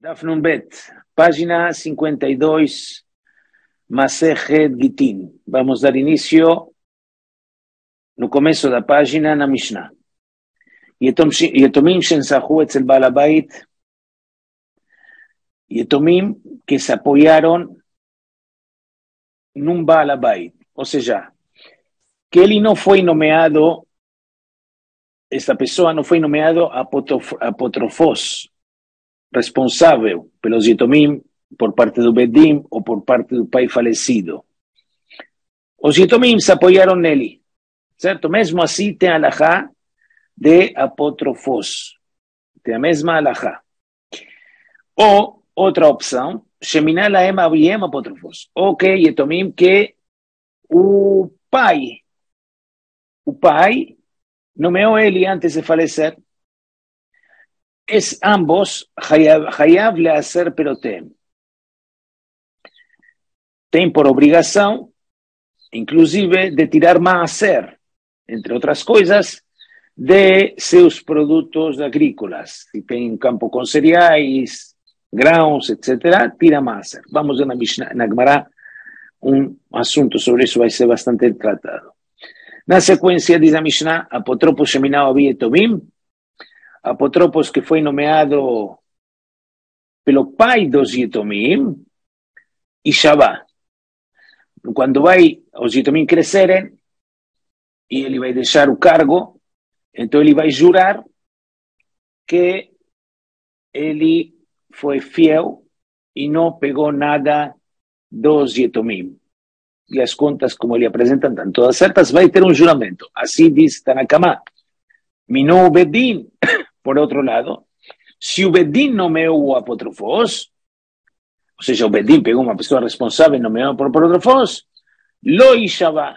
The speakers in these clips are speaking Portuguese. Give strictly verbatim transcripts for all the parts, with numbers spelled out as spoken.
Daf Nun Bet, página cincuenta y dos, Masechet Gitin. Vamos dar início no começo da página na Mishnah. Yetomim shensahu etzel Baal Habait, Yetomim que se apoyaron num Baal Habait, ou seja, que ele não foi nomeado, esta pessoa não foi nomeado apotrofos, responsável pelos Yetomim por parte do Bedim ou por parte do pai falecido. Os Yetomim se apoiaram nele, certo? Mesmo assim tem a alahá de apótrofos, tem a mesma alahá. Ou outra opção, Sheminah lahem aviem apótrofos, ou que Yetomim que o pai, o pai nomeou ele antes de falecer. Es ambos hayav leaser perotem. Tem por obrigação, inclusive, de tirar maaser, entre outras coisas, de seus produtos agrícolas. Se tem um campo com cereais, grãos, etcétera, tira maaser. Vamos ver na Mishnah, na Gemara, um assunto sobre isso vai ser bastante tratado. Na sequência, diz a Mishnah, apotropos sheminah avi yetomim, apotropos que foi nomeado pelo pai dos Yetomim, e Shabá. Quando vai os Yetomim crescerem, e ele vai deixar o cargo, então ele vai jurar que ele foi fiel e não pegou nada dos Yetomim. E as contas, como ele apresenta, estão todas certas, vai ter um juramento. Assim diz Tanakama. Minou Bedin. Por outro lado, se o Bedim nomeou o apótrofos, ou seja, o Bedim pegou uma pessoa responsável e nomeou por apótrofos, lo ishavá,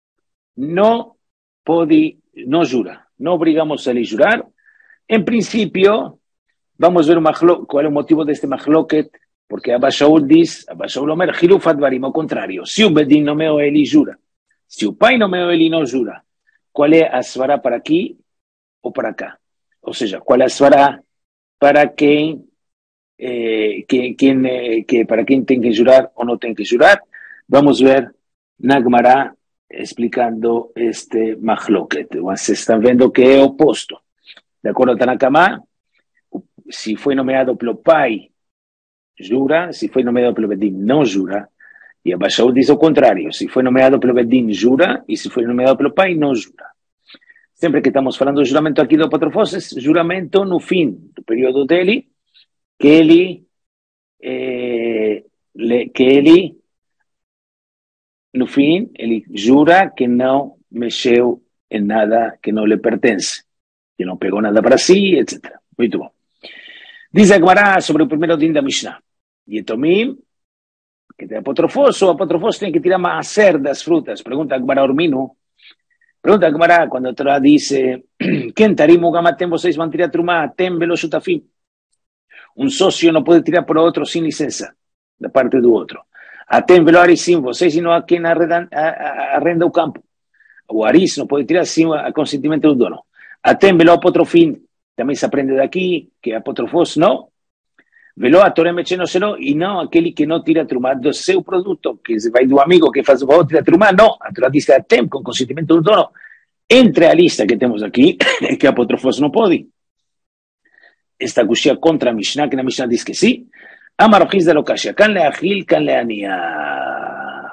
não pode, não jura, não obrigamos a ele jurar. Em princípio, vamos ver uma, qual é o motivo deste machloket, porque Abba Shaul diz, Abba Shaul omer, hiluf advarim, ao contrário, se o Bedim nomeou ele, jura. Se o pai nomeou ele, não jura. Qual é a svará para aqui ou para cá? Ou seja, qual é a svará para quem, eh, quem, quem eh, que, para quem tem que jurar ou não tem que jurar? Vamos ver na Gemara explicando este machloket. Vocês estão vendo que é oposto. De acordo com Tanakama, se foi nomeado pelo pai, jura. Se foi nomeado pelo Bedim, não jura. E Abba Shaul diz o contrário. Se foi nomeado pelo Bedim, jura. E se foi nomeado pelo pai, não jura. Sempre que estamos falando do juramento aqui do apótrofos, é juramento no fim do período dele, que ele, eh, que ele, no fim, ele jura que não mexeu em nada que não lhe pertence, que não pegou nada para si, etcétera. Muito bom. Diz a Gemara sobre o primeiro din da Mishnah. Yetomim, que tem apótrofos, o apótrofos tem que tirar maaser das frutas. Pergunta a Gemara Ormino. Pergunta a Gemara, quando a Torá diz, quem tarimu gamatem, vocês vão tirar trumá, tem velo shutafim. Um sócio não pode tirar por outro sem licença, da parte do outro. Atem velo arisim, vocês não há quem arrenda, arrenda o campo. O aris não pode tirar sem a consentimento do dono. Atem velo apotrofim, também se aprende daqui, que apotrofos não. Velo a Torá mecheno será, e não aquele que não tira trumá do seu produto, que vai do amigo que faz o valor, tira trumá, não. A Torá diz atem, com consentimento do dono. Entre a lista que temos aqui, é que apótrofos não pode. Esta cuxia contra a Mishnah, que na Mishnah diz que sim. Amarrochiz da locaxia, can leachil, can leaniach.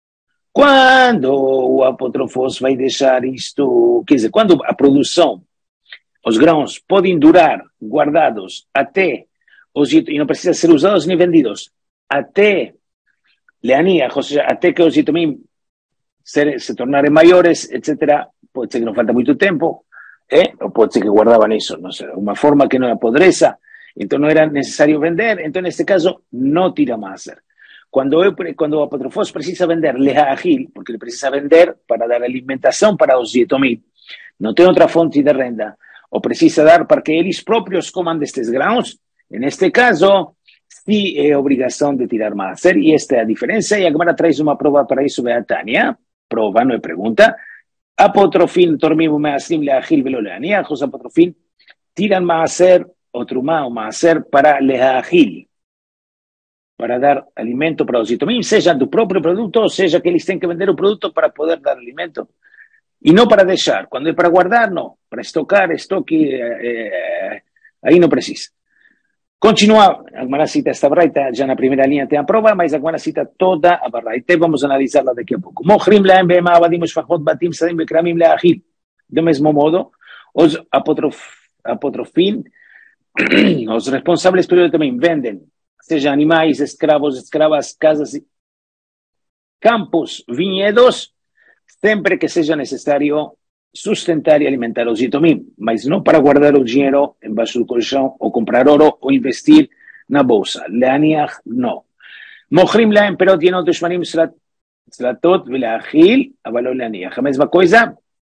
Quando o apótrofos vai deixar isto, quer dizer, quando a produção, os grãos podem durar guardados até os, e não precisa ser usados nem vendidos, até leaniach, ou seja, até que os Yetomim se, se tornarem maiores, etcétera. Pode ser que não falta muito tempo, eh? Ou pode ser que guardavam isso, não sei, uma forma que não apodreça, então não era necessário vender, então neste caso não tira maaser. Quando, eu, quando o apótrofos precisa vender leahil, porque ele precisa vender para dar alimentação para os Yetomim, não tem outra fonte de renda, ou precisa dar para que eles próprios comam destes grãos, neste caso, sim é obrigação de tirar maaser, e esta é a diferença, e a Gemara traz uma prova para isso, Beatania, prova, não é pergunta. Apotrofim, tormim, measlim, leachil, velo leaniach, os apotrofim tiram maaser o trumá, o maaser, para leahil, para dar alimento para os yitomim, seja do próprio produto, ou seja que eles têm que vender o produto para poder dar alimento. E não para deixar. Quando é para guardar, não. Para estocar, estoque, é, aí não precisa. Continua, a Gemara cita esta braita, já na primeira linha tem a prova, mas a Gemara cita toda a braita. Vamos analisá-la daqui a pouco. Mochrim laem be'ema avadim shfachot batim sadim bekramim leachil. Do mesmo modo, os apotrof, apotrofim, os responsáveis pelo também vendem, seja animais, escravos, escravas, casas, campos, vinhedos, sempre que seja necessário sustentar e alimentar os yitomim, mas não para guardar o dinheiro embaixo do colchão, ou comprar ouro, ou investir na bolsa. Leaniach, não. Mochrim laem perot yenot ushmanim slatot veleachil, avalou leaniach. A mesma coisa,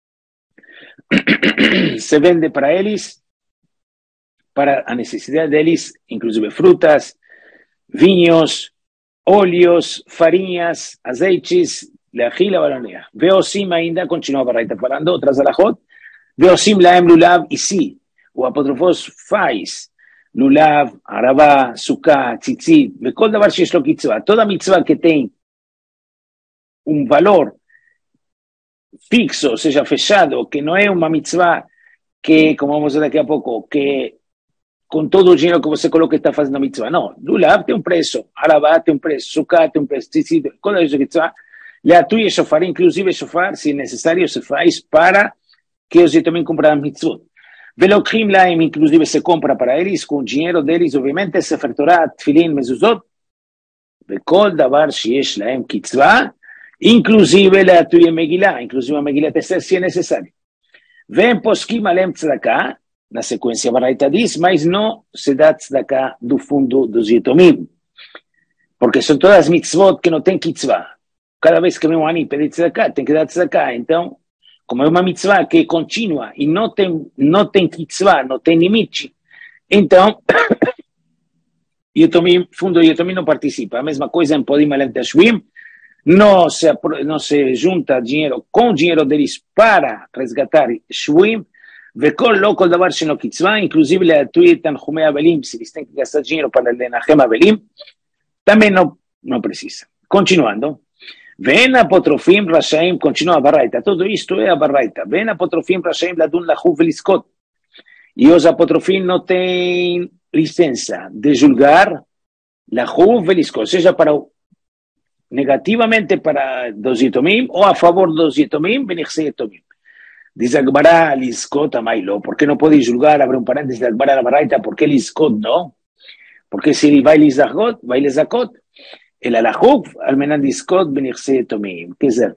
se vende para eles, para a necessidade deles, inclusive frutas, vinhos, óleos, farinhas, azeites, leachil, avaloneach. Veosim ainda, continua a Baraita falando, outras alachot, veosim laem lulav, e se o apotrofos faz lulav, arabá, suká, tzitzit, vekol davar shesh lo kitzvah, toda mitzvah que tem um valor fixo, ou seja, fechado, que não é uma mitzvah que, como vamos ver daqui a pouco, que com todo o dinheiro que você coloca está fazendo a mitzvah. Não, lulav tem um preço, arabá tem um preço, suká tem um preço, tzitzit, quando é isso que mitzvah, leatui e shofar, inclusive shofar, se necessário, se faz para que os também comprem mitzvot. Velokrim laim, inclusive se compra para eles, com o dinheiro deles, obviamente, sefer Torah, tefilin, mezuzot, vekol davar sheyesh laim kitzvah, inclusive leatui e Megillah, inclusive a Megillah Esther, se é necessário. Vem poskim alem tzedakah, na sequência a Baraita diz, mas não se dá tzedakah do fundo dos yitomim, porque são todas mitzvot que não tem kitzvah. Cada vez que vem um ani pedir tzedakah, tem que dar tzedakah. Então, como é uma mitzvah que é contínua e não tem, não tem kitzvah, não tem limite, então, yitomim, fundo yitomim não participa. A mesma coisa em podim alem tashvim, não se, não se junta dinheiro com o dinheiro deles para resgatar shvuim, vekol lo kol davar sheno kitzvah, inclusive leatui tanchumei avelim, se eles têm que gastar dinheiro para lenachem avelim, também não, não precisa. Continuando. Ven apotrofim rashaim, continua a Baraita, tudo isto é a Baraita. Ven apotrofim rashaim ladun lachuv veliskot. E os apotrofim não têm licença de julgar lachuv veliskot, seja para negativamente para dos yitomim ou a favor dos yitomim, benichse yitomim. Diz a Gemara, liskot amailo, por que não pode julgar, abre um parênteses da Gemara na Baraita, por que liskot não? Porque se ele vai lizakot, vai lizakot. El alachuk, al menos discot, benichse yitomim. Quer dizer,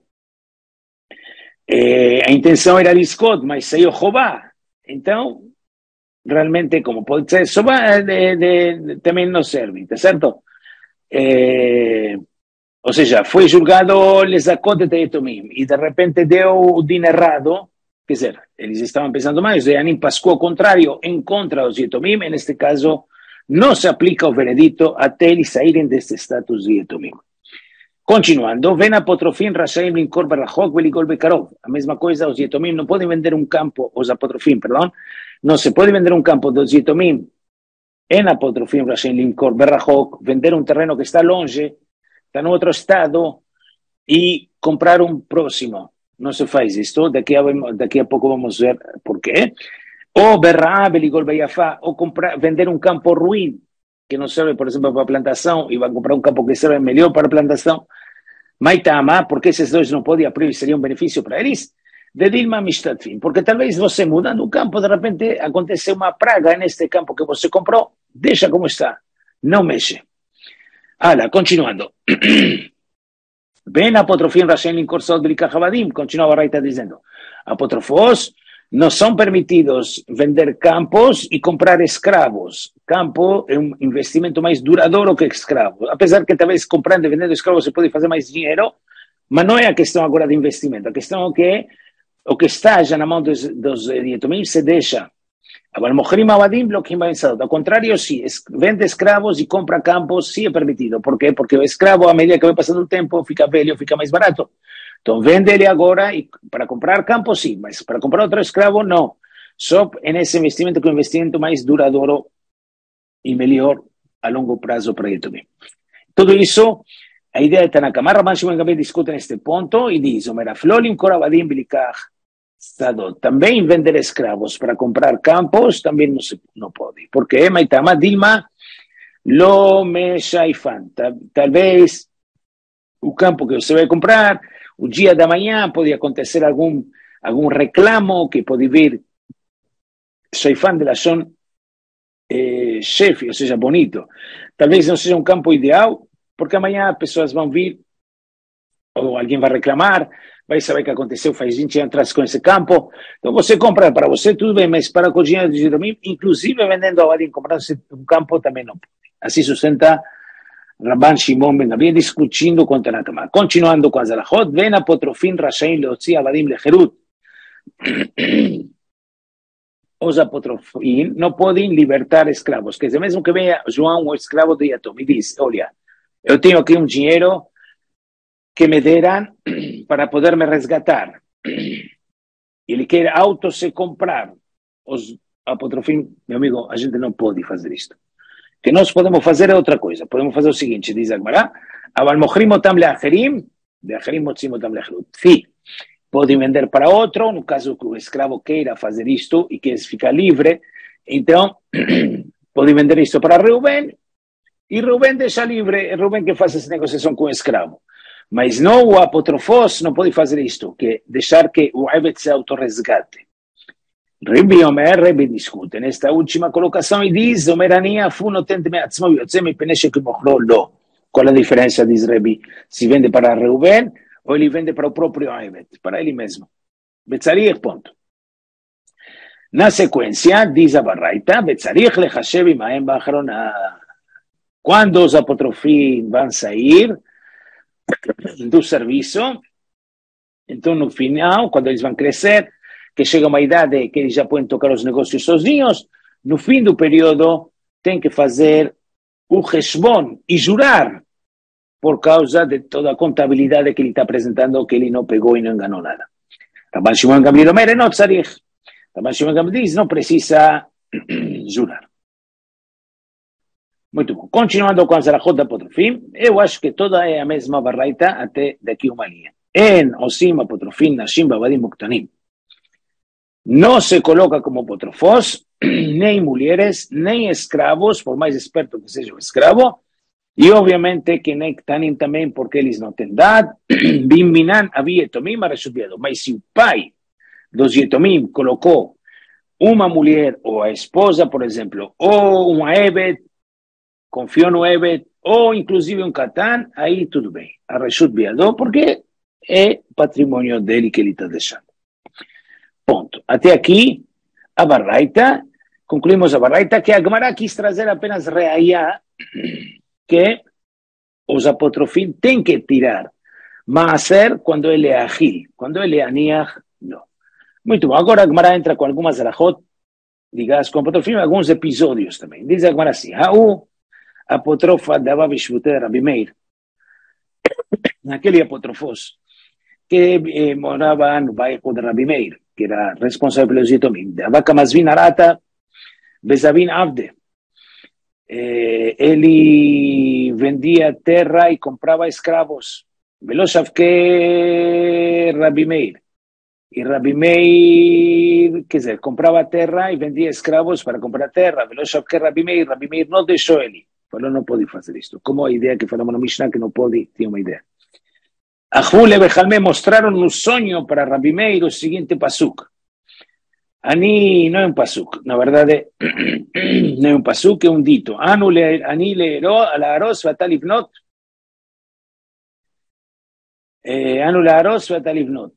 eh, a intenção era discot, mas saiu Jobá. Então, realmente, como pode ser, Jobá de, de, de, também não serve, tá certo? Eh, ou seja, foi julgado lesakot de yitomim, e de repente deu o din errado, quer dizer, eles estavam pensando mais, o Anim pascou ao contrário, em contra dos yitomim, neste caso, não se aplica o veredito até eles saírem desse status de yitomim. Continuando, ven apotrofim rashaim linkor berachok veligol bekarov. A mesma coisa, os yitomim não podem vender um campo, os apotrofim, perdão, não se pode vender um campo dos yitomim en apotrofim rashaim linkor berachok, vender um terreno que está longe, está no outro estado, e comprar um próximo. Não se faz isto, daqui a, daqui a pouco vamos ver por quê. Ou berra, beligol beyafá, ou comprar, vender um campo ruim, que não serve, por exemplo, para plantação, e vai comprar um campo que serve melhor para plantação. Maitama, porque esses dois não podem abrir, seria um benefício para eles. De Dilma Mishtatfim, porque talvez você mudando o campo, de repente acontece uma praga neste campo que você comprou, deixa como está, não mexe. Olha, continuando. Ben apotrofim rashem incorsot belikachavadim, continua a Baraita dizendo, apotrofos não são permitidos vender campos e comprar escravos. Campo é um investimento mais duradouro que escravo. Apesar que talvez comprando e vendendo escravos se pode fazer mais dinheiro, mas não é a questão agora de investimento. A questão é que o que está já na mão dos, dos yitomim se deixa. Agora, mochrim avadim bloquim benzado. Ao contrário, sim, vende escravos e compra campos, sim é permitido. Por quê? Porque o escravo, à medida que vai passando o tempo, fica velho, fica mais barato. Então, vende ele agora e para comprar campo, sim, mas para comprar outro escravo, não. Só nesse investimento que é um investimento mais duradouro e melhor a longo prazo para ele também. Tudo isso, a ideia de Tanaka. Mas Rabban Shimon também discute neste ponto e diz, Omeraflolim Koravadim Bilikach Sadot. Também vender escravos para comprar campos também não, se, não pode. Porque Maitama Dilma Lo Me Shaifan. Talvez o campo que você vai comprar, o dia da manhã pode acontecer algum, algum reclamo que pode vir Shaifan de la Shon eh, chefe, ou seja, bonito. Talvez não seja um campo ideal, porque amanhã pessoas vão vir, ou alguém vai reclamar, vai saber o que aconteceu faz vinte anos atrás com esse campo. Então você compra para você, tudo bem, mas para com o dinheiro de Jedomim, inclusive vendendo a alguém, comprando um campo também não pode. Assim sustenta Rabban Shimon Ben Gamliel discutindo com Tanaka. Continuando com as alachot, ven apotrofim rashaim leotzi avadim lecherut. Os apotrofim não podem libertar escravos. Quer dizer, mesmo que venha João, o escravo de Yatom, e diz, olha, eu tenho aqui um dinheiro que me deram para poder me resgatar. Ele quer auto se comprar. Os apotrofim, meu amigo, a gente não pode fazer isto. O que nós podemos fazer é outra coisa. Podemos fazer o seguinte, diz a Gemara, aval mochrim otam leacherim, leacherim motzim otam lecherut. Sim, podem vender para outro, no caso que o escravo queira fazer isto e quer ficar livre, então, podem vender isto para Reuben, e Reuben deixa livre, é Reuben que faz essa negociação com o escravo. Mas não o apotrofos não pode fazer isto, que é deixar que o Eved se autorresgate. Rebbe Omer, Rebbe discute nesta última colocação e diz, Omerania fu notente me'atzmo yotze mipnei que mochro lo. Qual a diferença, diz Rebbe, se vende para Reuben ou ele vende para o próprio Eved, para ele mesmo. Betzarich, ponto. Na sequência, diz a Baraita, Betzarich lechashev imahem ba'achrona. Quando os apotrofim vão sair do serviço, então no final, quando eles vão crescer, que chega uma idade que eles já podem tocar os negócios sozinhos, no fim do período tem que fazer o reshbon e jurar por causa de toda a contabilidade que ele está apresentando, que ele não pegou e não enganou nada. Rabban Shimon Gamliel Omer, não tzarich. Rabban Shimon Gamliel diz, não precisa jurar. Muito bom. Continuando com a Zarachot da Apotrofim, eu acho que toda é a mesma barraita até daqui uma linha. En osim apotrofim nashim bavadim muktanim. Não se coloca como apotrofós, nem mulheres, nem escravos, por mais esperto que seja o escravo, e obviamente que nem tanim também, porque eles não têm idade, biminan havia etomim arrechubiado. Mas se o pai dos etomim colocou uma mulher, ou a esposa, por exemplo, ou um Eved, confiou no Eved, ou inclusive um Katan, aí tudo bem. Arrechubiado, porque é patrimônio dele que ele está deixando. Ponto. Até aqui, a Baraita, concluímos a Baraita, que a Gemara quis trazer apenas reaya, que os apotrofim têm que tirar maaser quando ele é agil, quando ele é aniach, não. Muito bom, agora a Gemara entra com algumas arachot, ligadas com apotrofim, alguns episódios também. Diz a Gemara assim, Ha'u apotrofa dava vishvute Rabi Meir, naquele apotrofos, que eh, morava no bairro de Rabi Meir, que era responsável pelos Yetomim. De Avaka Masvin Arata, Bezavin Avde. Eh, ele vendia terra e comprava escravos. Veloshav que Rabi Meir. E Rabi Meir, quer dizer, comprava terra e vendia escravos para comprar terra. Veloshav que Rabi Meir. Rabi Meir não deixou ele. Falou, não pode fazer isto. Como a ideia que falamos no Mishnah, que não pode, tinha uma ideia. Ahule Bechalme mostraram no sonho para Rabi Meir o seguinte pasuk. Ani não é um pasuk, na verdade não é um pasuk, é um dito. Anu le ani leero alaros vatalivnot. Anu learos vatalivnot.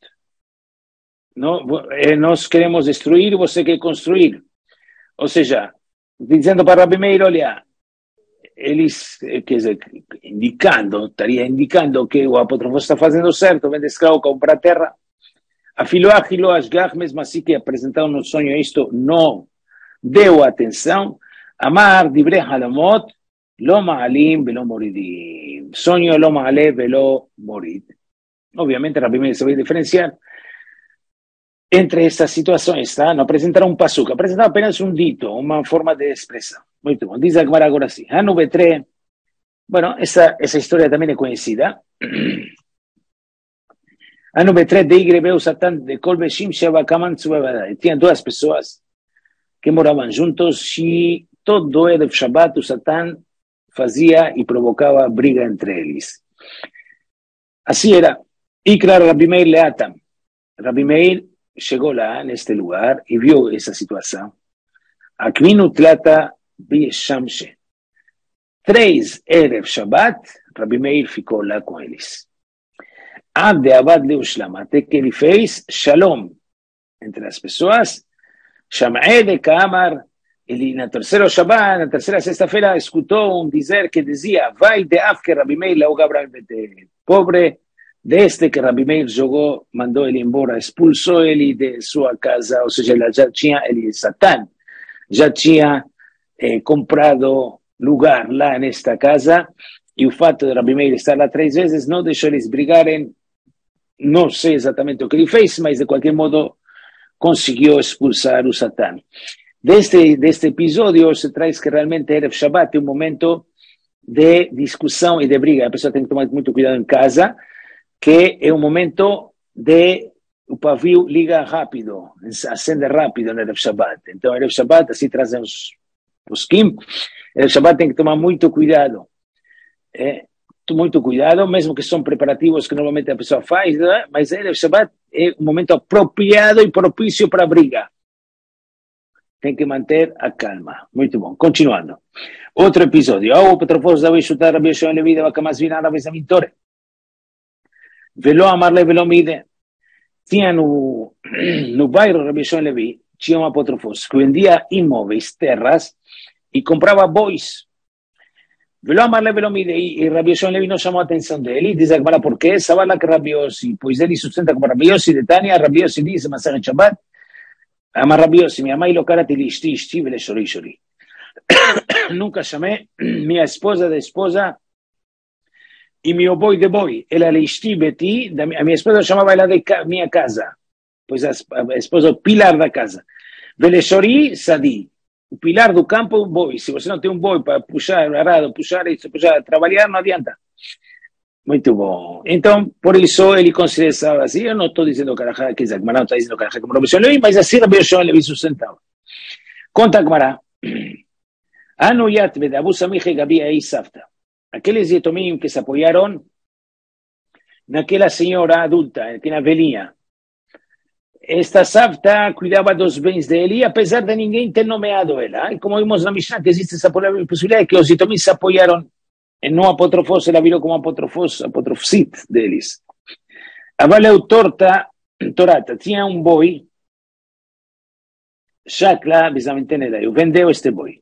Nós queremos destruir, você quer construir. Ou seja, dizendo para Rabi Meir, olha, eles, quer dizer, indicando, estaria indicando que o apotrofo está fazendo certo, vende escravo, compra terra. Afilou, afilou, Ashgach, mesmo assim que apresentaram no sonho isto, não deu atenção. Amar, divrei halamot, lo ma'alim, velo moridim. Sonho, lo ma'ale, velo morid. Obviamente, Rabi Meir sabe diferenciar entre estas situações, tá? Não apresentaram um pasuk, apresentaram apenas um dito, uma forma de expressão. Muito bom. Diz a Gemara agora sim. Hanu Betre. Bueno, essa, essa história também é conhecida. Hanu Betre de Igrebeu Satan de Kol Beshim Shavakaman Tzubavadai. Tinha duas pessoas que moravam juntos e todo Erev Shabbat o Satan fazia e provocava briga entre eles. Assim era. Ikra Rabbi Meir Leatam. Rabbi Meir chegou lá, neste lugar, e viu essa situação. Akvinu Tlata Bishamshe. Três Erev Shabbat, Rabbi Meir ficou lá com eles. Ad Abad Leushlam, até que ele fez Shalom entre as pessoas. Sham'e de Kamar, ele na terceira Shabbat, na terceira sexta-feira, escutou um dizer que dizia: vai de Af que Rabbi Meir Lau Gabriel Bete. Pobre desde que Rabbi Meir jogou, mandou ele embora, expulsou ele de sua casa, ou seja, ele já tinha, ele, Satan, já tinha eh, comprado lugar lá nesta casa, e o fato de Rabbi Meir estar lá três vezes não deixou eles brigarem. Não sei exatamente o que ele fez, mas de qualquer modo conseguiu expulsar o Satan. Deste, deste episódio se traz que realmente Erev Shabbat é um momento de discussão e de briga. A pessoa tem que tomar muito cuidado em casa, que é um momento de o pavio liga rápido, acende rápido no Erev Shabbat. Então, Erev Shabbat, assim trazem os poskim, Erev Shabbat tem que tomar muito cuidado. É, muito cuidado, mesmo que são preparativos que normalmente a pessoa faz, né? Mas Erev Shabbat é um momento apropriado e propício para a briga. Tem que manter a calma. Muito bom. Continuando. Outro episódio. Ao Petrofos da Beishutar, Rabbi Yoshua Levi, da Bakamas Vina, Rabbi Zamintore. Velo Amarle, Velo Mide. Tinha no, no bairro Rabbi Yoshua Levi, tinha um apotrofos que vendia imóveis, terras, e comprava bois. Velo Amarle, Velo Mide. E Rabbi Yoshua Levi não chamou a atenção dele. Diz a Gemara, por quê? Sabala que Rabbi Yossi, pois ele sustenta como Rabbi Yossi de Tânia. Rabbi Yossi diz, Masechet Shabbat, Amar Rabbi Yossi, minha mãe lo karati li ishti, ishti, vele shori, shori. Nunca chamei minha esposa de esposa e meu boi de boi. Ela le ishti beti, a minha esposa chamava ela de minha casa, pois a esposa é o pilar da casa. Vele shori, sadi. O pilar do campo, boi. Se você não tem um boi para puxar, arado, puxar, puxar, trabalhar, não adianta. Muito bom. Então, por isso ele considerava assim. Eu não estou dizendo que a que Zagmará está dizendo que a como Rabbi Yoshua Levi, mas assim Rabbi Yoshua Levi sustentava. Conta a Gemara. Anu Yatve de Abu Samih e Gabi Ei Safta. Aqueles yetomim que se apoiaram naquela senhora adulta, naquela velhinha. Esta Safta cuidava dos bens dele, apesar de ninguém ter nomeado ela. E como vimos na Mishnah, que existe essa possibilidade que os yetomim se apoiaram e não apotrofos, ela virou como apotrofos, apotrofsit deles. Avaleu torta, torata, tinha um boi, Shakla, bisamentene vendeu este boi.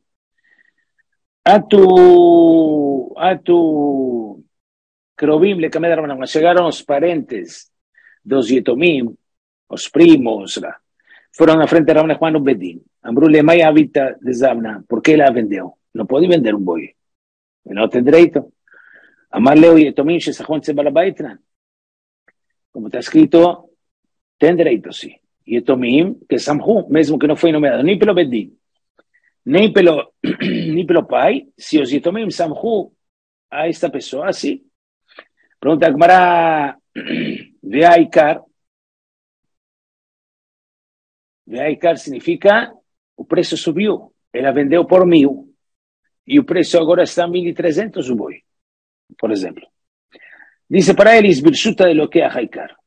Atu, atu, Krobim, le cambiaram, chegaram os parentes dos yetomim, os primos, foram na frente de Rabbi Juan Bedin. Ambrule, mai habita de Zabna, por que ela vendeu? Não pode vender um boi. לא tem direito. אמר לו יתומים שסחון אצל בעל הבית, como está escrito, tem direito, sim. Yetomim que samhu, mesmo que não foi nomeado nem pelo Bedin, nem pelo, nem pelo pai, se os yetomim samhu a esta pessoa, sim. Pergunta a Gemara, ve'aikar. Ve'aikar significa o preço subiu, ela vendeu por mil. E o preço agora está mil e trezentos o boi, por exemplo. Diz para eles, Birshuta de lo que a Haikar.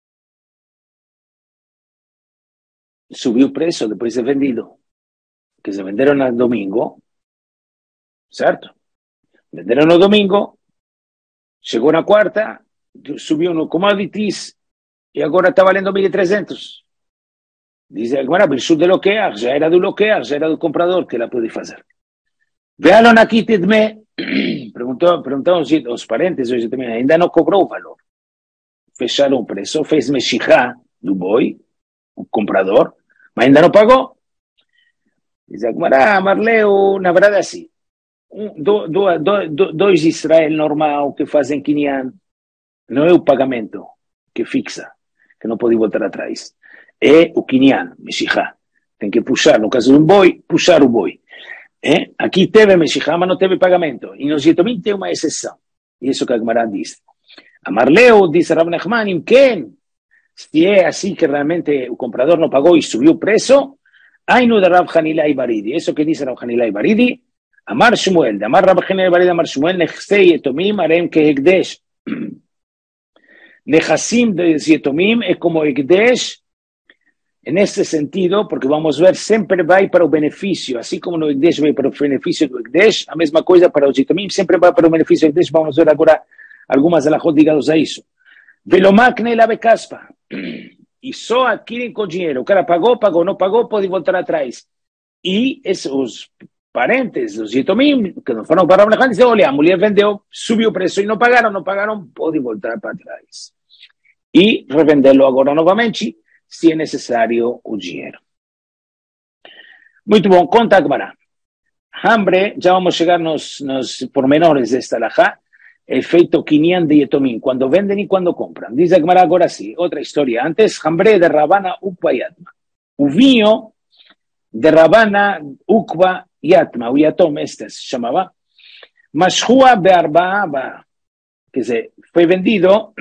Subiu o preço depois de vendido. Que se venderam no domingo, certo? Venderam no domingo, chegou na quarta, subiu no commodities e agora está valendo mil e trezentos. Diz agora, Birshuta de lo que a, já era do lo que a, já era do comprador que ela pode fazer. Vearam aqui, Tedme, perguntou, perguntaram os parentes, hoje também, ainda não cobrou o valor. Fecharam o preço, fez mexicá do boi, o comprador, mas ainda não pagou. Diz a Gemara, Marleu, na verdade assim, um, do, do, do, do, dois Israel normal que fazem quinyan, não é o pagamento que fixa, que não pode voltar atrás, é o quinyan, mexicá. Tem que puxar, no caso de um boi, puxar o boi. É? Aqui teve Meshihá, mas não teve pagamento. E nos Yetomim tem uma exceção. Isso que a Gemara diz. Amarleu, disse Rav Nachman, quem? Se é assim que realmente o comprador não pagou e subiu o preço, Ainu de Rav Hanila Ibaridi. Isso que diz Rav Hanila Ibaridi, Amar Shmuel, de Amar Rav Hanila Ibaridi, Amar Shmuel, Nechsei Yetomim, Arem que Hekdesh. Nechassim de Yetomim é como Hekdesh, nesse sentido, porque vamos ver, sempre vai para o benefício, assim como no Hekdesh vai para o benefício do Hekdesh, a mesma coisa para o Yetomim, sempre vai para o benefício do Hekdesh. Vamos ver agora algumas alahot ligadas a isso. Velomakne la becaspa. E só adquirem com dinheiro. O cara pagou, pagou, não pagou, pode voltar atrás. E esses, os parentes, os Yetomim, que não foram para o Rav dizem, olha, a mulher vendeu, subiu o preço e não pagaram, não pagaram, pode voltar para trás. E revendê-lo agora novamente, se é necessário o dinheiro. Muito bom, conta a Gemara. Hambre, já vamos chegar nos, nos pormenores desta alahá, é feito quinhão de Yetomim, quando vendem e quando compram. Diz a Gemara agora sim, outra história. Antes, Hambre de Rabana Ukva Yatma. O vinho de Rabana Ukva Yatma, o Yatom este se chamava, Mashua Bearba, quer dizer, foi vendido,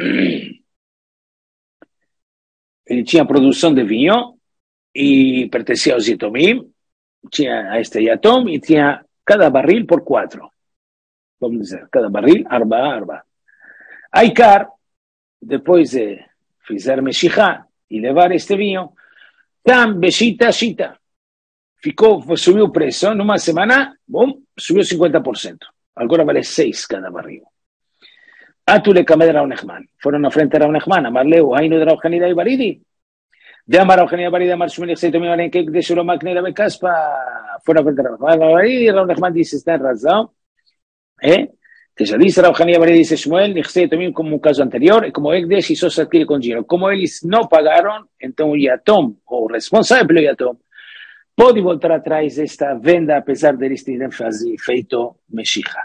ele tinha produção de vinho e pertencia aos Yetomim, tinha a este Yatom e tinha cada barril por quatro. Vamos dizer, cada barril, arba, arba. Aikar, depois de fizer meshihá e levar este vinho, tam, beshita, shita. Ficou, subiu o preço, numa semana, bom, subiu cinquenta por cento. Agora vale seis cada barril. Atule kamed Rav Nachman. Foram na frente de Rav Nachman, amarleu, ainu de Rav Hanila Ibaridi. De amar Rav Hanila Ibaridi, amar Shmuel, Yechsei Tomim, alen que deixou o makne la becaspa. Foram na frente de Rav Nachman Ibaridi, Rav Nachman disse, está em razão. É? Que já disse Rav Hanina Ibaridi, disse Shmuel, Nechsei também como o caso anterior, e como Hekdesh e só se adquire com dinheiro. Como eles não pagaram, então o Yatom, o responsável pelo Yatom, pode voltar atrás desta venda, apesar de eles terem feito Meshihá.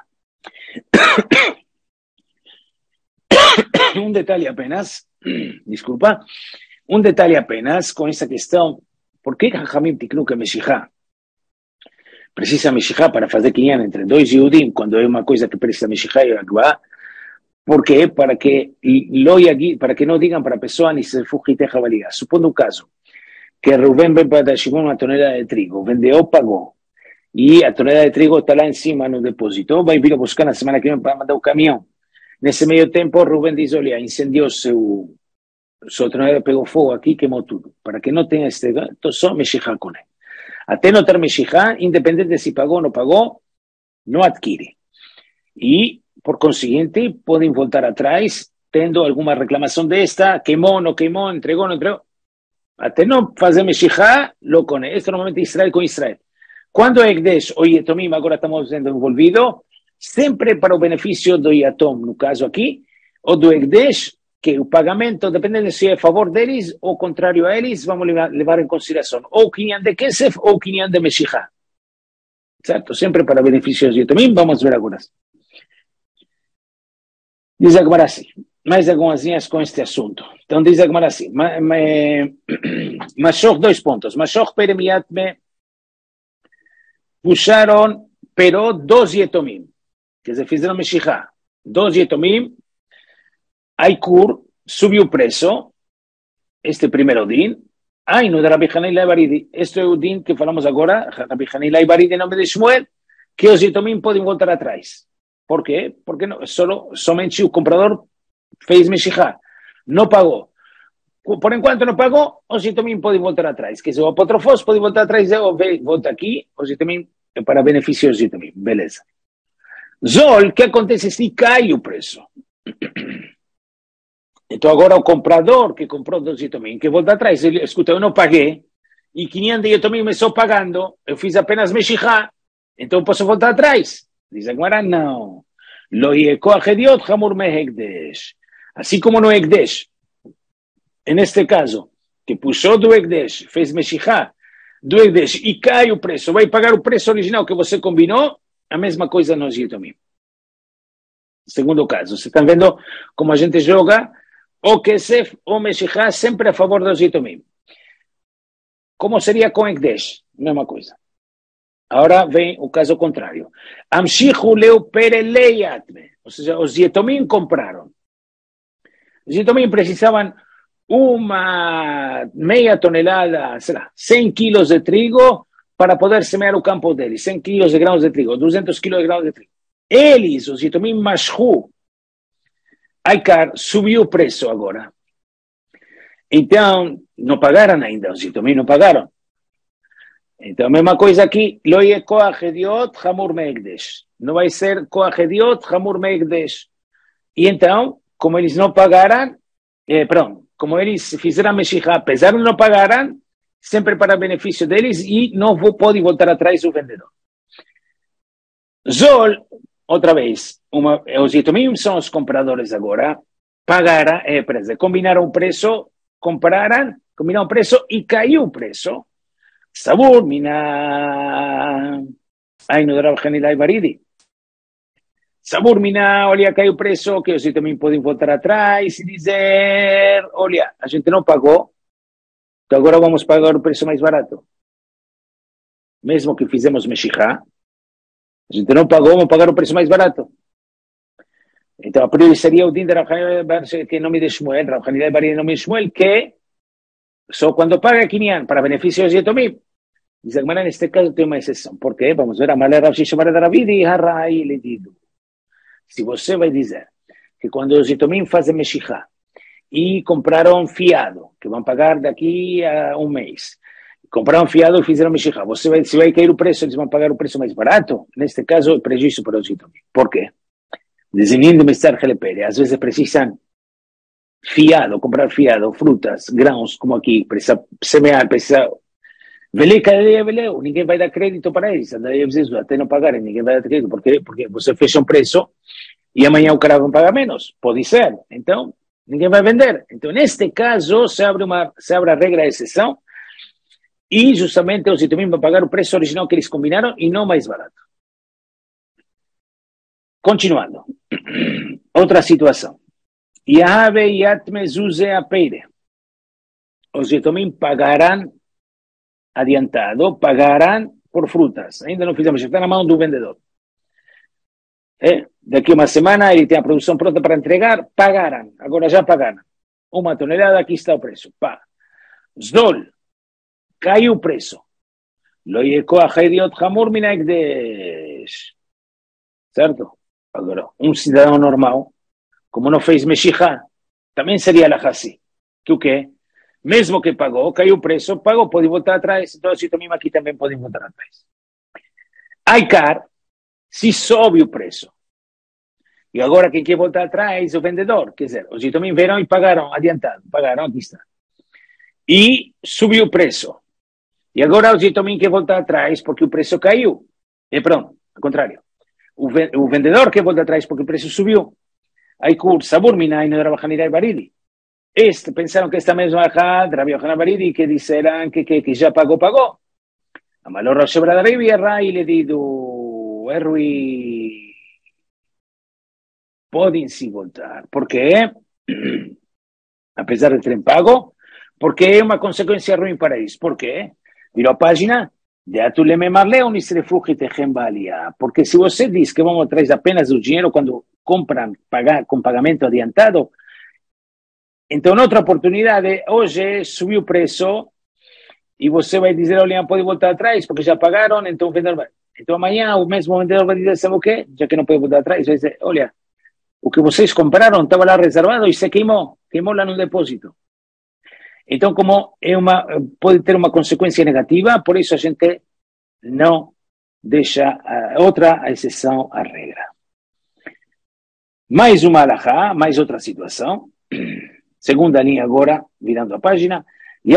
Um detalhe apenas, desculpa, um detalhe apenas com essa questão, por que Chachamim tiknu que Meshihá? Precisa Meshihá para fazer quinhão entre dois Yehudim, quando é uma coisa que precisa Meshihá e Agba, porque para que, para que não digam para a pessoa, ni se fugite jabalía. Supondo um caso, que Rubén vem para Shimon uma tonelada de trigo, vendeu, pagou, e a tonelada de trigo está lá em cima no depósito, vai vir a buscar na semana que vem para mandar o caminhão. Nesse meio tempo, Rubén diz, olha, incendiou seu, sua tonelada, pegou fogo aqui, queimou tudo. Para que não tenha este gato, só Meshihá com ele. Até não ter Meshihá, independente de se pagou ou não pagou, não adquire. E, por conseguinte, podem voltar atrás, tendo alguma reclamação desta, queimou, não queimou, entregou, não entregou. Até não fazer Meshihá, lo cone. Isto normalmente Israel com Israel. Quando é Hekdesh ou Yetomim, agora estamos sendo envolvidos, sempre para o benefício do Yatom, no caso aqui, ou do Hekdesh, que o pagamento, dependendo se é a favor deles ou contrário a eles, vamos levar, levar em consideração ou quinhão de Kesef ou quinhão de Meshihá. Certo? Sempre para benefício de Yetomim, vamos ver agora. Diz a Gemara assim, mais algumas linhas com este assunto. Então diz a Gemara assim, Mashoch, dois pontos, Mashoch peremiatme, puxaram, pero dos Yetomim, que se fizeram Meshihá, dos Yetomim, Aikur subiu o preço, este primeiro din, ai, no de Rabbi Hanina Ibaridi, este é o din que falamos agora, Rabbi Hanina Ibaridi em nome de Shmuel, que os Yetomim podem voltar atrás. Por quê? Porque não, solo, somente o comprador fez Meshihá, não pagou. Por enquanto não pagou, os Yetomim podem voltar atrás. Que se o apotrofos pode voltar atrás, eu volto aqui, os Yetomim, para benefício dos Yetomim. Beleza. Zol, o que acontece se cai o preço? Então agora o comprador que comprou dos Yetomim, que volta atrás, ele, escuta, eu não paguei, e quinhentos de Yetomim me estou pagando, eu fiz apenas Meshihá, então posso voltar atrás. Diz agora, não. Lo yekoach hediot hamur me Hekdesh. Assim como no Hekdesh, neste caso, que puxou do Hekdesh, fez Meshihá do Hekdesh, e cai o preço, vai pagar o preço original que você combinou, a mesma coisa nos Yetomim. Segundo caso, vocês estão vendo como a gente joga o Kesef ou Meshihá sempre a favor dos Yetomim. Como seria com Hekdesh? Mesma coisa. Agora vem o caso contrário. Amshichu leu perelei atme. Ou seja, os Yetomim compraram. Os Yetomim precisavam uma meia tonelada, sei lá, cem quilos de trigo para poder semear o campo deles. cem quilos de grãos de trigo, duzentos quilos de grãos de trigo. Eles, os Yetomim Mashu, Aikar, subiu o preço agora. Então, não pagaram ainda, os Yetomim não pagaram. Então, a mesma coisa aqui, lo ye koach hediot hamur me'ekdesh. Não vai ser koach hediot hamur me'ekdesh. E então, como eles não pagaram, eh, pronto, como eles fizeram a Meshihá, apesar de não pagaram, sempre para benefício deles e não vou, pode voltar atrás o vendedor. Zol, outra vez, uma, os Yetomim são os compradores agora, pagaram, é, combinaram o preço, compraram, combinaram o preço e caiu o preço. Sabur, mina... Ai, não Rav Hanilai Baridi. Sabur, mina, olha, caiu o preço, que você também pode voltar atrás e dizer, olha, a gente não pagou, então agora vamos pagar o preço mais barato. Mesmo que fizemos Meshihá, a gente não pagou, vamos pagar o preço mais barato. Então, a priori seria o din de Rav Hanilai Baridi, que nome de Shmuel, Rav Hanilai Baridi, nome de Shmuel, que só quando paga Kinyan, para benefício de Yetomim. Diz Agmará, neste caso tem uma exceção. Por quê? Vamos ver a Malé Rav Shishomar da Ravidi e Harai Ledido. Se você vai dizer que quando os Yetomim fazem Meshihá e compraram fiado, que vão pagar daqui a um mês, compraram fiado e fizeram Meshihá, você vai, se vai cair o preço, eles vão pagar o preço mais barato? Neste caso, é prejuízo para os Yetomim. Por quê? Desenhando Mestar Helepere, às vezes precisam fiado, comprar fiado, frutas, grãos, como aqui, precisa semear, precisa... Velei, cadê veleu? Ninguém vai dar crédito para eles, até não pagarem, ninguém vai dar crédito. Por quê? Porque você fecha um preço e amanhã o cara vai pagar menos. Pode ser. Então, ninguém vai vender. Então, neste caso, se abre, uma, se abre a regra de exceção e justamente os Yetomim vão pagar o preço original que eles combinaram e não mais barato. Continuando. Outra situação. Yahave yatme zuze apeire. Os Yetomim pagarão adiantado, pagarão por frutas. Ainda não fizemos, está na mão do vendedor. É, daqui uma semana ele tem a produção pronta para entregar, pagarão. Agora já pagaram. Uma tonelada, aqui está o preço. Pá. Zdol, caiu o preço. Lo yekoach hediot hamur min ha'ekdesh. Certo? Agora, um cidadão normal, como não fez Meshihá, também seria lahassi. Que o quê? Mesmo que pagou, caiu o preço, pagou, pode voltar atrás, então os Yetomim aqui também podem voltar atrás. Aikar, se sobe o preço, e agora quem quer voltar atrás é o vendedor, quer dizer, os Yetomim viram e pagaram, adiantado, pagaram, aqui está. E subiu o preço, e agora os Yetomim quer voltar atrás porque o preço caiu, e pronto, ao contrário. O, o vendedor quer voltar atrás porque o preço subiu. Aikur, sabur minai no Rav Hanilai Baridi. Este, pensaram que esta mesma Had, Rav Yohanan Baridi, que disseram que, que, que já pagou, pagou. A Malor Rosh Bradaribi erra e lhe digo, errui, podem se voltar. Por quê? Apesar de terem pago, porque é uma consequência ruim para eles. Por quê? Virou a página, porque se você diz que vamos atrás apenas do dinheiro quando compram pagar, com pagamento adiantado, então, outra oportunidade, hoje subiu o preço e você vai dizer, olha, pode voltar atrás porque já pagaram, então o vendedor vai. Então, amanhã o mesmo vendedor vai dizer, sabe o quê? Já que não pode voltar atrás, vai dizer, olha, o que vocês compraram estava lá reservado e se queimou, queimou lá no depósito. Então, como é uma, pode ter uma consequência negativa, por isso a gente não deixa uh, outra exceção à regra. Mais uma alahá, mais outra situação. Segunda linha agora, virando a página.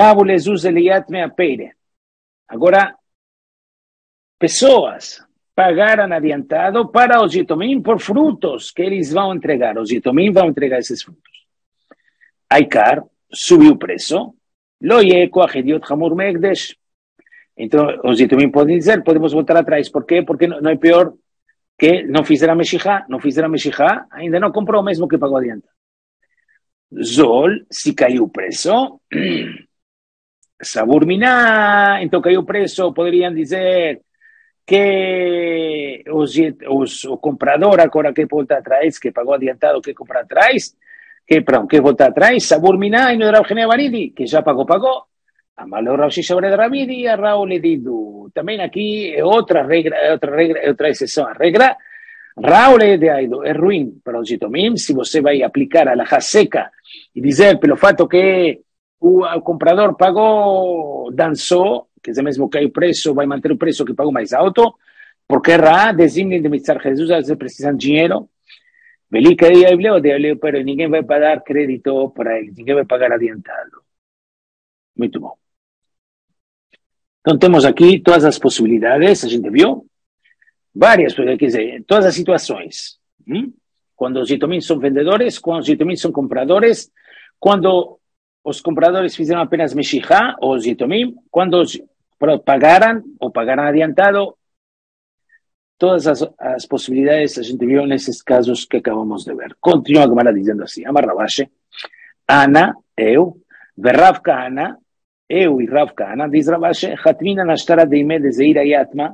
Agora, pessoas pagaram adiantado para os Yetomim por frutos que eles vão entregar. Os Yetomim vão entregar esses frutos. Aikar, subiu o preço. Lo yekoach hediot hamur me'ekdesh. Então, os Yetomim podem dizer, podemos voltar atrás. Por quê? Porque não é pior que não fizeram Meshihá. Não fizeram Meshihá, ainda não comprou mesmo que pagou adiantado. Zol, se caiu o preço, sabur miná, então caiu o preço, poderiam dizer que os, os, o comprador agora quer voltar atrás, que pagou adiantado, quer comprar atrás, que, perdão, quer voltar atrás, Sabur Minai no Rav Hanina Baridi, que já pagou, pagou. Amalou Rav Shisha Bar Rabidi, a Raul Edidu. Também aqui é outra regra, é outra regra, é outra exceção. A regra, Raul Edidu é ruim para os Yitomim, se você vai aplicar a laja seca e dizer, pelo fato que o, o comprador pagou, dançou, que é mesmo que o preço, vai manter o preço que pagou mais alto, porque Ra, designa de Mitzar Jesus, eles precisam de dinheiro, Velika de Ableo, de Ableo, pero ninguém vai pagar crédito para ele, ninguém vai pagar adiantado. Muito bom. Então temos aqui todas as possibilidades, a gente viu, várias, quer dizer, todas as situações. Hum? Quando os Yitomim são vendedores, quando os Yitomim são compradores, quando os compradores fizeram apenas Meshihá, ou os Yitomim, quando os pagaram, ou pagaram adiantado, todas as, as possibilidades a gente viu nesses casos que acabamos de ver. Continua a Gemara dizendo assim, Amar Ravashi, Ana, eu, Verrav Kahana, eu e Rav Kahana, diz Ravashi, Hatmina Nashtara Deime de Zeira Yatma,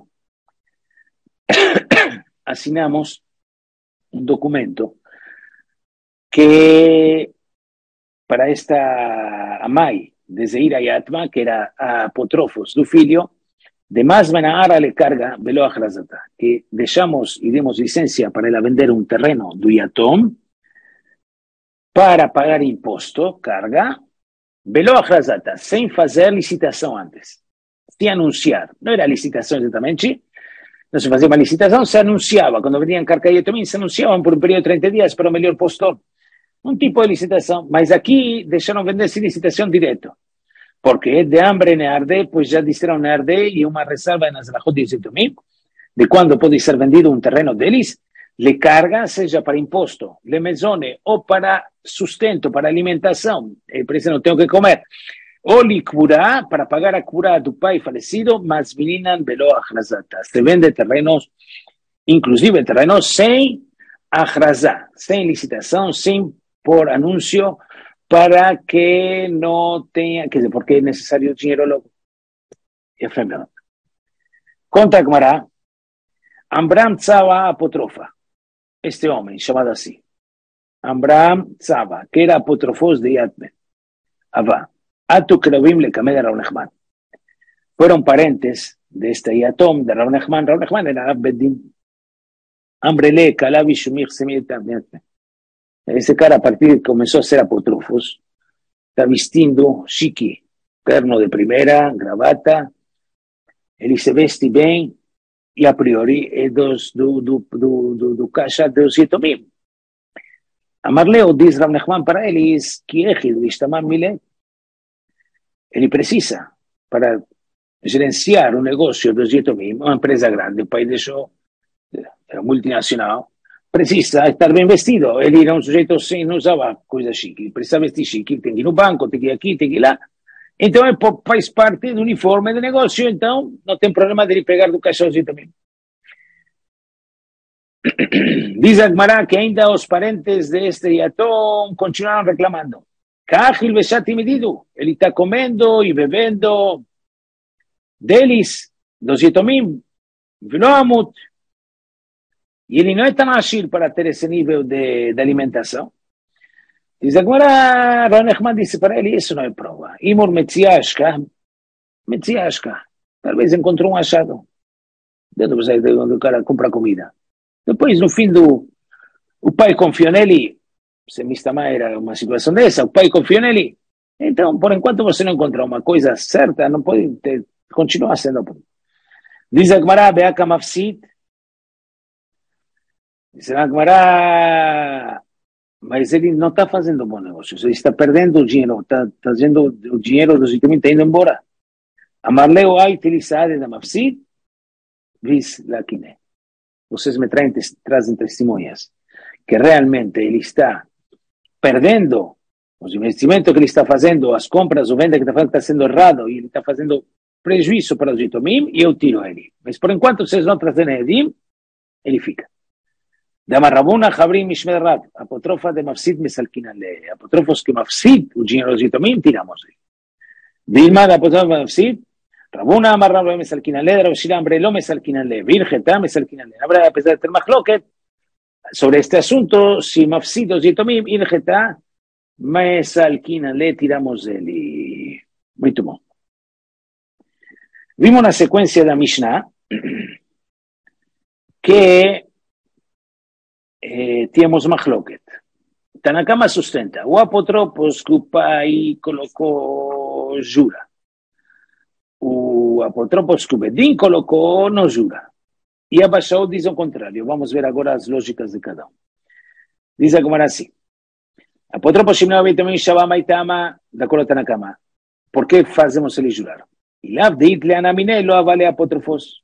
assinamos um documento que para esta amai de Zeira Yatma, que era a apotrofos do filho, de más Benahara le carga Velo Achrazata, que deixamos e demos licencia para ela vender um terreno do Yatom para pagar imposto, carga, Velo Achrazata, sem fazer licitação antes, sem anunciar. Não era licitação exatamente, não se fazia uma licitação, se anunciava. Quando vendiam carga de Yatomim, se anunciavam por um período de trinta dias para o melhor postor. Um tipo de licitação, mas aqui deixaram vender sem licitação direto. Porque de hambre ne arde, pois já disseram ne arde, e uma ressalva nas Rachot de Yitomim, de quando pode ser vendido um terreno deles, le carga, seja para imposto, le mesone, ou para sustento, para alimentação, e por isso não tenho que comer, ou li curá, para pagar a curá do pai falecido, mas vininan velo achrazata. Se vende terrenos, inclusive terrenos sem achrazá, sem licitação, sem por anúncio, para que no tenga, que porque es necesario dinero loco. Y enfermedad. Conta Gemara, Amram Tzava apotrofa, este hombre llamado así, Amram Tzava, que era apotrofos de Yatme, Abba, Atu Krabim le Kamed a Rav Nachman. Fueron parentes de este Yatom, de Rav Nachman. Rav Nachman era Abedin. Ambrele, Kalabi, Shumir, Semir, Yatme. Esse cara, a partir que começou a ser apotrofos, está vestindo chique, terno de primeira, gravata, ele se veste bem, e a priori é dos, do, do, do, do, do caixa dos Yitomim. Amarleo diz Rav Nachman para eles que ele precisa, para gerenciar o negócio dos Yitomim, uma empresa grande, o pai deixou, era multinacional, precisa estar bem vestido. Ele era um sujeito assim, não usava coisa chique. Ele precisa vestir chique, tem que ir no banco, tem que ir aqui, tem que ir lá. Então, ele faz parte do uniforme de negócio, então não tem problema de ele pegar do caixãozinho também. Diz a Gemara que ainda os parentes deste Yatom continuaram reclamando. Kahil Beshati medido. Ele está comendo e bebendo deles, dos Yatomim, Vnoamut. E ele não é tão ágil para ter esse nível de, de alimentação. Diz agora, Rav Nachman disse para ele, isso não é prova. Imor Metziashka, Metziashka, talvez encontrou um achado. Dentro de onde o cara compra comida. Depois, no fim do... O pai confiou nele, se me também era uma situação dessa, o pai confiou nele. Então, por enquanto você não encontrou uma coisa certa, não pode ter, continuar sendo. Diz a Gemara, Beaka Mafsid, diz a Gemara, mas ele não está fazendo bom negócio, ele está perdendo o dinheiro, está fazendo o dinheiro dos Yitomim, está indo embora. Amarleu a utilizar da Mafsid, diz Lakine. Vocês me traem, trazem testemunhas que realmente ele está perdendo os investimentos que ele está fazendo, as compras, o venda que está fazendo está sendo errado e ele está fazendo prejuízo para os Yitomim e eu tiro ele. Mas por enquanto vocês não trazem Edim, ele fica. Da Marrabuna, Javrim, Mishmed Rab, apotrofa de Mafsid, Mesalkinale, apotrofos que Mafsid, o dinheiro dos Yitomim, tiramos ele. Dilma da apotrofa de Mafsid, Rabuna amarra lo mesalquinale, Rabshirambra lo mesalquinale, virgeta mesalquinale. Habrá, a pesar de tener machloket sobre este asunto, si mafsidos y tomim, virgeta mesalquinale, tiramos el. Muy tumo. Vimos una secuencia de la Mishnah que eh, tenemos machloket. Tanakama sustenta, o apotropos que o pai colocou jura. O apotropos que o Bedin colocou não jura. E a Bashaul diz o contrário. Vamos ver agora as lógicas de cada um. Diz a Gemara assim. Apotropos Shimnau Beitamim Shabbat Maitama, da acordo Tanakama. Por que fazemos ele jurar? E lá de Itleanamine lo avale apotropos.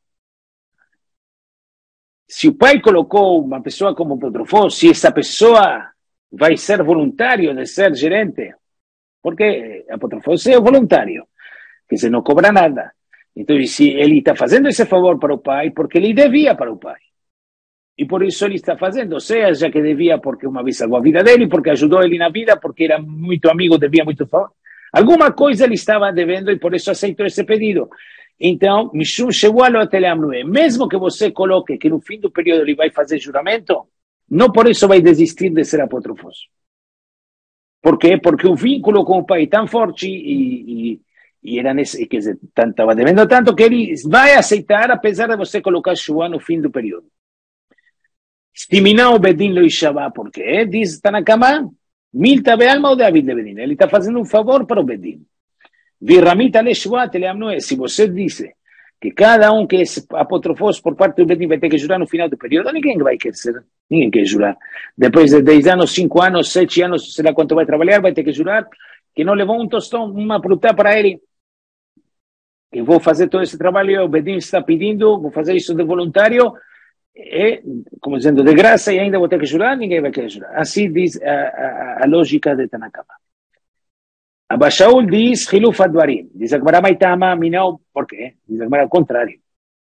Se o pai colocou uma pessoa como apotropos, se essa pessoa vai ser voluntário de ser gerente, porque apotropos é voluntário, que se não cobra nada. Então, se ele está fazendo esse favor para o pai, porque ele devia para o pai. E por isso ele está fazendo, seja que devia porque uma vez salvou a vida dele, porque ajudou ele na vida, porque era muito amigo, devia muito favor. Alguma coisa ele estava devendo e por isso aceitou esse pedido. Então, Mishum Shewalo Ateleamnue, mesmo que você coloque que no fim do período ele vai fazer juramento, não por isso vai desistir de ser apótrofos. Por quê? Porque o vínculo com o pai é tão forte e, e, e era nesse, quer dizer, estava devendo tanto que ele vai aceitar, apesar de você colocar Shua no fim do período. Stiminá o Bedin lo Ishavá, por quê? Diz Tanakama, Milta Bealma ou David de Bedin. Ele está fazendo um favor para o Bedin. Virramita le Shua teleamnue. Se você disse que cada um que é apótrofos por parte do Bedin vai ter que jurar no final do período, ninguém vai querer ser. Ninguém quer jurar. Depois de dez anos, cinco anos, sete anos, sei lá quanto vai trabalhar, vai ter que jurar que não levou um tostão, uma fruta para ele. Eu vou fazer todo esse trabalho, o Bedin está pedindo, vou fazer isso de voluntário, e, como dizendo, de graça, e ainda vou ter que jurar, ninguém vai querer jurar. Assim diz a, a, a lógica de Tanakama. A Bashaul diz, Hiluf Advarim. Diz a Gemara Maitama, Minau, por quê? Diz a Gemara ao contrário.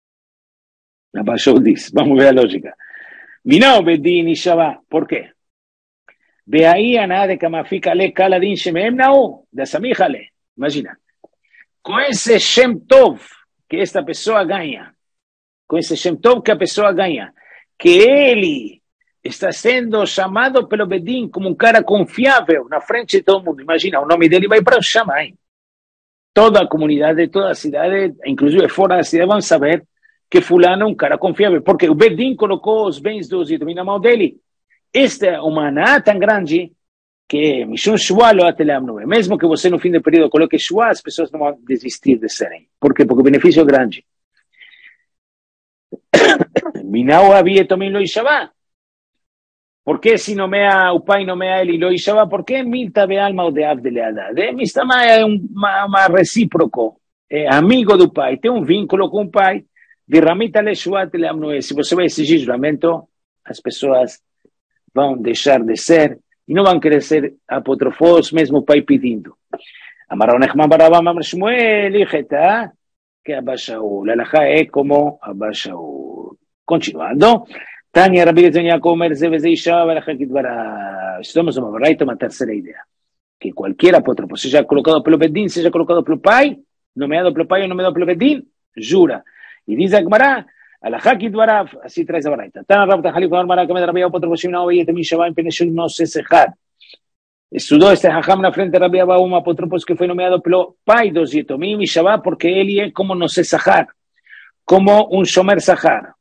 A Bashaul diz, vamos ver a lógica. Minau Bedin e Shabbat, por quê? Veaí a nada que fica le caladin shemem nau, da samíjale. Imagina. Com esse Shem Tov que esta pessoa ganha, com esse Shem Tov que a pessoa ganha, que ele está sendo chamado pelo Bedin como um cara confiável na frente de todo mundo. Imagina, o nome dele vai para o Shammai. Toda a comunidade, toda a cidade, inclusive fora da cidade, vão saber que fulano é um cara confiável, porque o Bedin colocou os bens dos Yitomim na mão dele. Esta é uma aná tão grande que Mishum Shua lo ateleamnue. Mesmo que você no fim do período coloque Shua, as pessoas não vão desistir de serem. Por quê? Porque o benefício é grande. Minau havia também lo Ishavá. Por que se nomeia, o pai nomeia ele lo Ishavá? Por que Milta be alma ou de Avdeleadad? Mistama é uma, uma recíproco. É amigo do pai, tem um vínculo com o pai. Virramita le Shua ateleamnue. Se você vai exigir juramento, as pessoas vão deixar de ser e não vão querer ser apótrofos, mesmo o pai pedindo. Amarão Nechman Barabam Amar Shmuel, Ijeta, que a Bashaul. A Alahá é como a Bashaul. Continuando. Tânia Rabi Yaakov Omer Zeveze Isha, Alahá Kidvara. Estamos uma braita, uma terceira ideia. Que qualquer apótrofo, seja colocado pelo Bedin, seja colocado pelo pai, nomeado pelo pai ou nomeado pelo Bedin, jura. E diz a Gemara, Alahá Kidvarav, assim traz a braita. Tana Rav Tachalif Amar Kamed Rabi Apótrofo Shimnau e Yetemim Shabbat Peneshul no se sejad. Estudou este Hacham na frente de Rabi Abba, um apótrofo que foi nomeado pelo pai dos Yetomim e Shabbat, porque ele é como no se sahar, como um shomer sahar.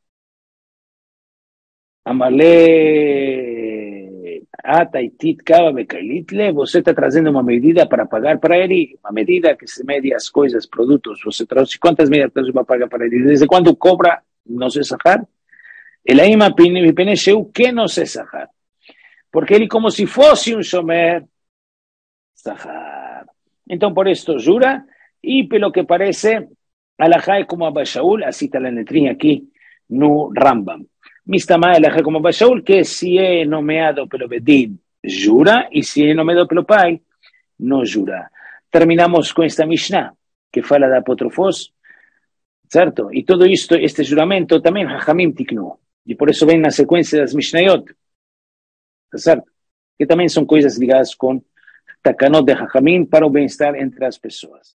Amalé ataitit kava bekailitle, você está trazendo uma medida para pagar para ele, uma medida que se mede as coisas, produtos, você trouxe quantas medidas para pagar para ele, desde quando cobra no se sahar? Ele ainda penecheu que no se sahar. Porque ele como se fosse um shomer sahar. Então, por isto jura, e pelo que parece, Alahá é como a Bashaul, assim está a letrinha aqui no Rambam. Mistamá Alahá como a Bashaul, que se é nomeado pelo Bedin, jura, e se é nomeado pelo pai, não jura. Terminamos com esta Mishnah, que fala da apótrofos, certo? E todo isto, este juramento, também Hachamim tiknu. E por isso vem na sequência das Mishnayot. Certo? Que também são coisas ligadas com Takanot de Hachamim para o bem-estar entre as pessoas.